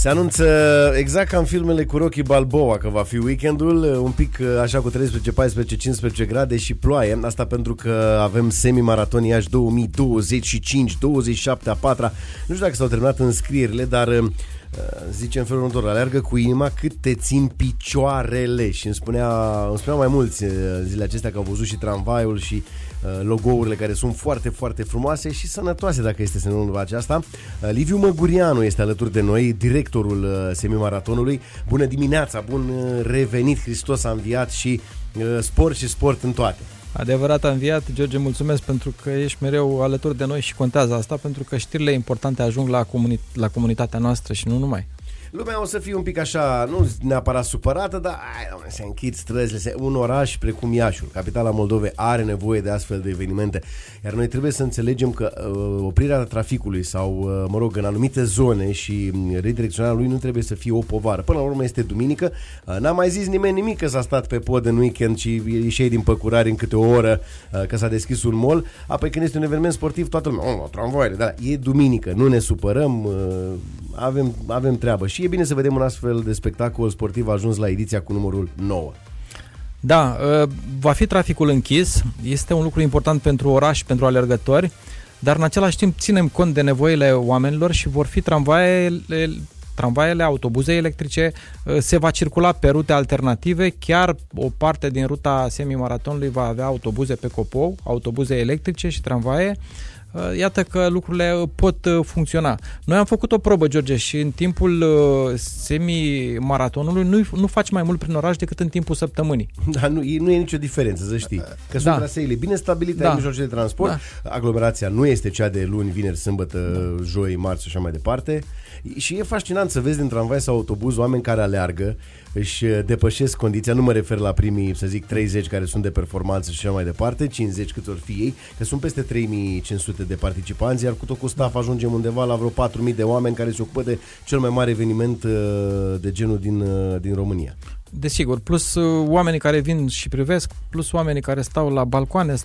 Se anunță exact ca în filmele cu Rocky Balboa că va fi weekendul, un pic așa cu 13, 14, 15 grade și ploaie. Asta pentru că avem semi-maraton Iași 2025, 27 a 4-a. Nu știu dacă s-au terminat înscrierile, dar zice în felul următor: aleargă cu inima cât te țin picioarele. Și îmi spuneau mai mulți zilele acestea că au văzut și tramvaiul și logourile care sunt foarte, foarte frumoase și sănătoase, dacă este să nu aceasta. Liviu Măgurianu este alături de noi, directorul semimaratonului. Bună dimineața, bun revenit, Hristos a înviat și sport și sport în toate. Adevărat a înviat, George, mulțumesc pentru că ești mereu alături de noi și contează asta, pentru că știrile importante ajung la comunitatea noastră și nu numai. Lumea o să fie un pic așa, nu neapărat supărată, dar se închid străzile. Un oraș precum Iașiul, capitala Moldovei, are nevoie de astfel de evenimente. Iar noi trebuie să înțelegem că oprirea traficului sau, în anumite zone și redirecționarea lui nu trebuie să fie o povară. Până la urmă este duminică, n-a mai zis nimeni nimic că s-a stat pe pod în weekend și ieșei din Păcurari în câte o oră că s-a deschis un mall. Apoi când este un eveniment sportiv, toată lumea, tramvaiele, da, e duminică, nu ne supărăm, avem treabă. Și e bine să vedem un astfel de spectacol sportiv ajuns la ediția cu numărul 9. Da, va fi traficul închis, este un lucru important pentru oraș, pentru alergători, dar în același timp ținem cont de nevoile oamenilor și vor fi tramvaiele, autobuze electrice, se va circula pe rute alternative, chiar o parte din ruta semimaratonului va avea autobuze pe copou, autobuze electrice și tramvaie. Iată că lucrurile pot funcționa. Noi am făcut o probă, George, și în timpul semi-maratonului nu faci mai mult prin oraș decât în timpul săptămânii. Da, nu e nicio diferență, să știi. Că sunt traseele bine stabilite, ai mijloace de transport, aglomerația nu este cea de luni, vineri, sâmbătă, joi, marți și așa mai departe. Și e fascinant să vezi din tramvai sau autobuz oameni care aleargă, își depășesc condiția, nu mă refer la primii, să zic, 30 care sunt de performanță și așa mai departe, 50 cât or fi ei, că sunt peste 3500 de participanți, iar cu tot cu staff ajungem undeva la vreo 4000 de oameni care se ocupă de cel mai mare eveniment de genul din România. Desigur, plus oamenii care vin și privesc, plus oamenii care stau la balcoane,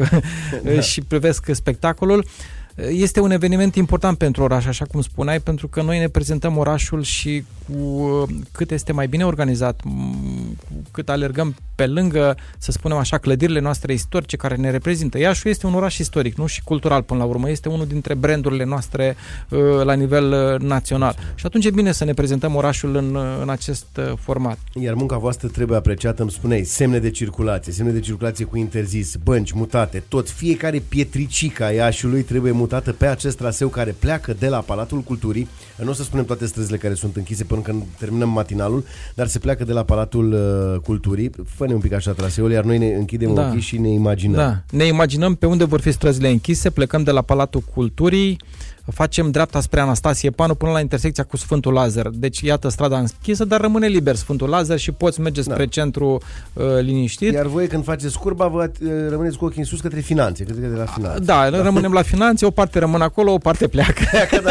și privesc spectacolul. Este un eveniment important pentru oraș, așa cum spuneai, pentru că noi ne prezentăm orașul și cu cât este mai bine organizat, cât alergăm pe lângă, să spunem așa, clădirile noastre istorice care ne reprezintă. Iașiul este un oraș istoric, nu și cultural până la urmă, este unul dintre brandurile noastre la nivel național. Și atunci e bine să ne prezentăm orașul în acest format. Iar munca voastră trebuie apreciată, îmi spuneai, semne de circulație cu interzis, bănci mutate, tot, fiecare pietricică a Iașiului trebuie mutată pe acest traseu care pleacă de la Palatul Culturii. Nu o să spunem toate străzile care sunt închise până când terminăm matinalul, dar se pleacă de la Palatul Culturii. Fă-ne un pic așa traseul, iar noi ne închidem ochii și ne imaginăm. Da, ne imaginăm pe unde vor fi străzile închise, plecăm de la Palatul Culturii, facem dreapta spre Anastasie Panu până la intersecția cu Sfântul Lazar. Deci iată strada închisă, dar rămâne liber Sfântul Lazar și poți merge spre centru liniștit. Iar voi când faceți curba, rămâneți cu ochii în sus către finanțe, către la finanțe. Da, rămânem la finanțe, o parte rămâne acolo, o parte pleacă.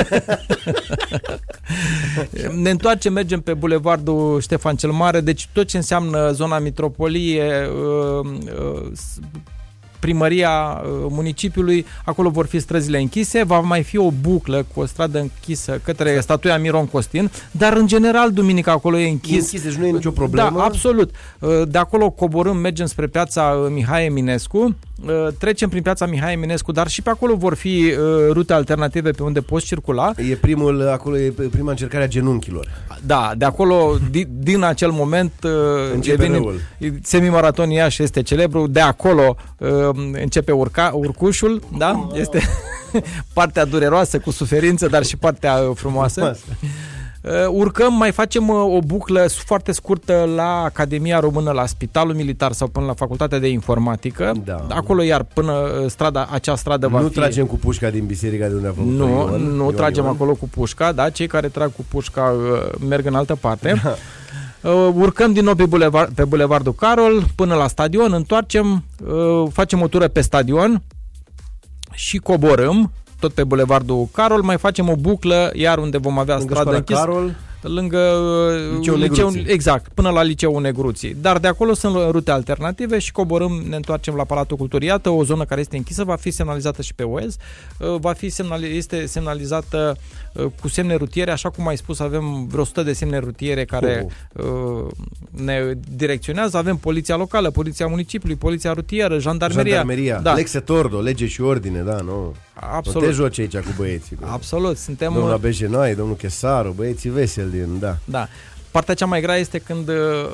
Ne întoarcem, mergem pe bulevardul Ștefan cel Mare, deci tot ce înseamnă zona Mitropolie, primăria municipiului, acolo vor fi străzile închise, va mai fi o buclă cu o stradă închisă către statuia Miron Costin, dar în general duminica acolo e închis. Deci nu e nicio problemă. Da, absolut. De acolo coborâm, mergem spre piața Mihai Eminescu, trecem prin piața Mihai Eminescu, dar și pe acolo vor fi rute alternative pe unde poți circula. Acolo e prima încercare a genunchilor. Da, de acolo, din acel moment semimaraton Iași este celebru, de acolo începe urcușul, da? Este partea dureroasă cu suferință, dar și partea frumoasă. Urcăm, mai facem o buclă foarte scurtă la Academia Română, la Spitalul Militar sau până la Facultatea de Informatică. Da. Acolo iar până acea stradă va fi... Nu tragem cu pușca din biserica de unde a făcut Nu tragem acolo cu pușca, da? Cei care trag cu pușca merg în altă parte. Urcăm din nou pe Bulevardul Carol până la stadion, întoarcem, facem o tură pe stadion și coborâm tot pe Bulevardul Carol, mai facem o buclă, iar unde vom avea stradă închisă. lângă liceul, exact, până la liceul Negruții. Dar de acolo sunt rute alternative și coborâm, ne întoarcem la Palatul Culturii. Iată o zonă care este închisă, va fi semnalizată și pe OEZ, este semnalizată cu semne rutiere, așa cum ai spus, avem vreo 100 de semne rutiere care ne direcționează, avem poliția locală, poliția municipiului, poliția rutieră, jandarmeria. Da. Lexe Tordo, lege și ordine, da, nu? Absolut. Nu te joci aici cu băieții. Absolut, suntem... Domnul Abejenoi, domnul Chesaru, băieții veseli din, da. Da. Partea cea mai grea este când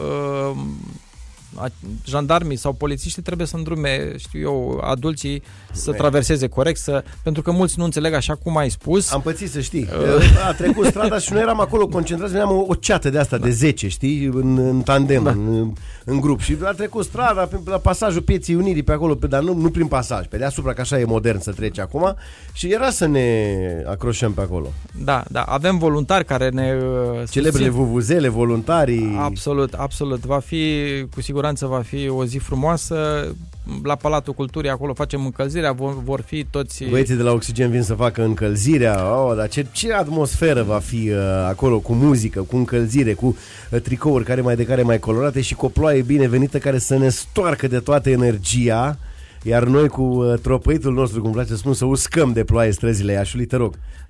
jandarmii sau polițiștii trebuie să îndrume, știu eu, adulții să traverseze corect, pentru că mulți nu înțeleg, așa cum ai spus. Am pățit, să știi. A trecut strada și noi eram acolo concentrați, veneam o ceată de asta de 10, știi, în tandem, în grup. Și a trecut strada la pasajul Pieții Unirii pe acolo, dar nu prin pasaj, pe deasupra, că așa e modern să trece acum, și era să ne acroșăm pe acolo. Da, avem voluntari care ne celebrele vuvuzele, voluntarii. Absolut. Cu siguranță va fi o zi frumoasă. La Palatul Culturii, acolo facem încălzirea, vor fi toți... Băieții de la Oxigen vin să facă încălzirea, dar ce atmosferă va fi acolo, cu muzică, cu încălzire, cu tricouri care mai colorate și cu o ploaie binevenită care să ne stoarcă de toată energia, iar noi cu tropăitul nostru, cum place să spun, să uscăm de ploaie străzile Iașului, te rog.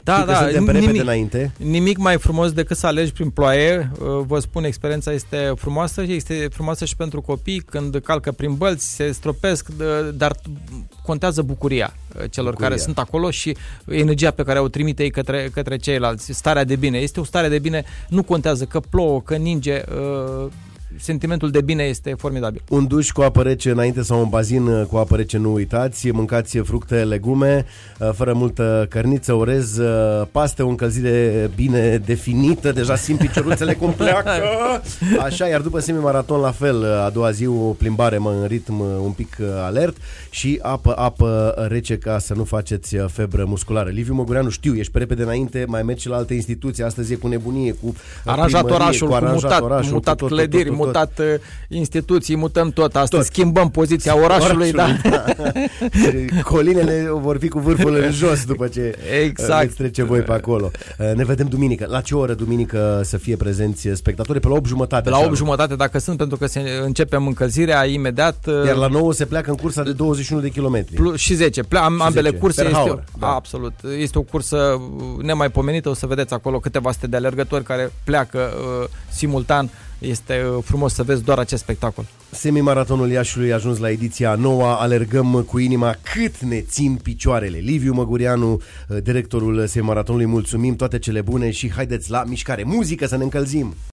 Nimic mai frumos decât să alegi prin ploaie. Vă spun, experiența este frumoasă și pentru copii când calcă prin bălți, se stropesc, dar contează bucuria celor care sunt acolo și energia pe care o trimite ei către ceilalți, starea de bine. Este o stare de bine, nu contează că plouă, că ninge, sentimentul de bine este formidabil. Un duș cu apă rece înainte sau un bazin cu apă rece, nu uitați, mâncați fructe, legume, fără multă cărniță, orez, paste, o încălzire bine definită, deja simt picioruțele cum pleacă, așa, iar după semimaraton la fel, a doua zi o plimbare în ritm un pic alert și apă rece ca să nu faceți febră musculară. Liviu Măgureanu, știu, ești pe repede înainte, mai mergi la alte instituții, astăzi e cu nebunie, cu aranjat orașul, cu mutat clădiri, mutat instituții, mutăm tot asta, schimbăm poziția orașului, da. Colinele vor fi cu vârful în jos după ce veți trece voi pe acolo. Ne vedem duminică. La ce oră duminică să fie prezenți spectatori? Pe la 8:30. Pe la 8:30 dacă sunt, pentru că începem încălzirea imediat. Iar la 9 se pleacă în cursa de 21 de kilometri. Și 10. Ambele curse. Absolut. Este o cursă nemaipomenită. O să vedeți acolo câteva sute de alergători care pleacă simultan. Este frumos să vezi doar acest spectacol. Semimaratonul Iașului a ajuns la ediția 9. Alergăm cu inima cât ne țin picioarele. Liviu Măgureanu, directorul semimaratonului, mulțumim, toate cele bune și haideți la mișcare. Muzică să ne încălzim!